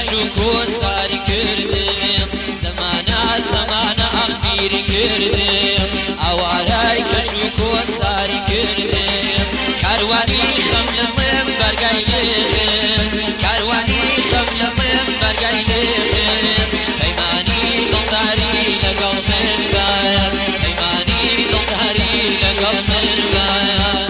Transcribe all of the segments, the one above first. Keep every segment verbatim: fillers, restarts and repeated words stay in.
كشوكو ساري كردم زمانا زمانا أخبيري كردم أواراي كشوكو ساري كردم كارواني خمل من برقاي لخز كارواني خمل من برقاي لخز بيماني دلداري لقل من باز بيماني دلداري لقل من باز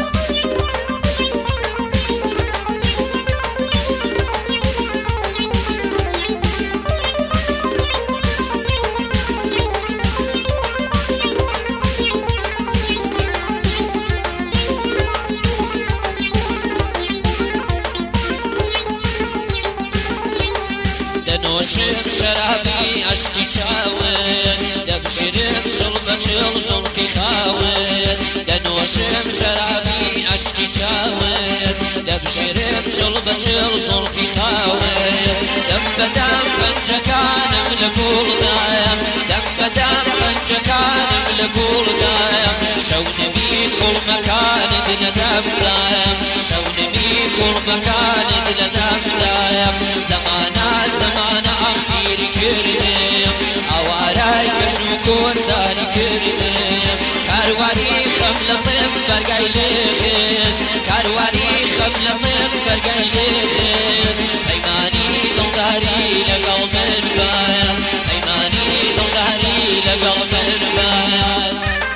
دنوشم شرابي عشقي شاون دبشرم شلبة شل زلفي خاون دنوشم شرابي عشقي شاون دبشرم شلبة شل زلفي خاون دم بدم بنجكانم لقول دايم دم بدم بنجكانم لقول دايم شوني بي كل مكان دلدم دايم شوني بي كل مكان دلدم دايم زمانا زمانا أخبيري كردم أواراي كشوكو ساري كردم كارواني خمل طيب برقاي لخز كارواني خمل طيب برقاي لخز بيماني دلداري لقل من باز بيماني دلداري لقل من باز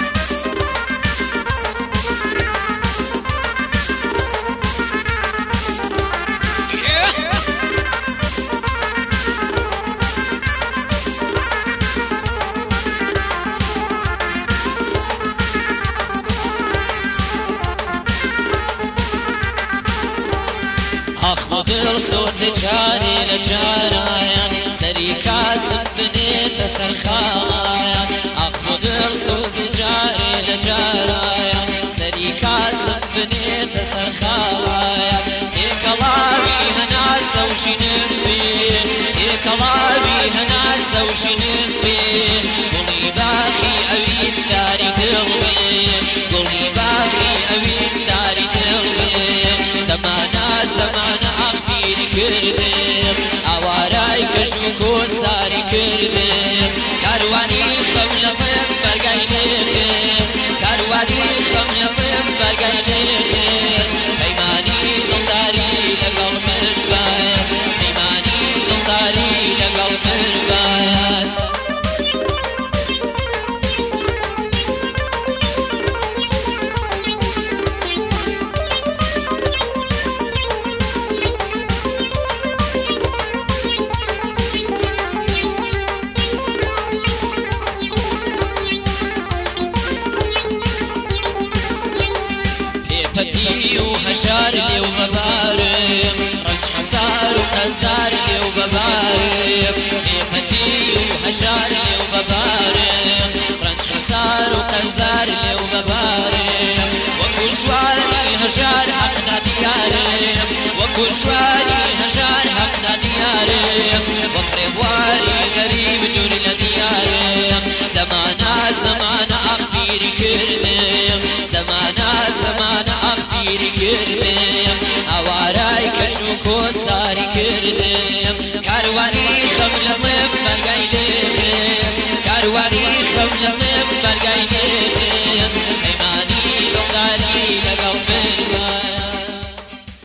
أخبر صوت جاري لجارايا سري كاسم بنيت سرخايا أخبر صوت جاري لجارايا سري كاسم بنيت سرخايا تيك الله هنا سوشي نبي تيك الله هنا سوشي نبي قولي باخي أبي داري قلبي قولي باخي أبي داري قلبي زمانا زمانا أخبيري كردم أواراي كشوكو ساري كردم كارواني خمل من برقاي لخز كارواني خمل من برقاي لخز بيماني دلداري لقل من باز بيماني دلداري لقل من باز فتي وهشار لي وببارم رج حصار وقزار لي وببارم فتي وهشار لي وببارم رج حصار وقزار لي وببارم وكشواني هشار حقنا ديارم وكشواني هشار حقنا ديارم وقربواني غريب دور لديارم زمانا زمانا أخبيري كردم زمانا زمانا أخبيري كردم أواراي كشوكو ساري كردم كارواني خمل من برقاي لخز كارواني خمل من برقاي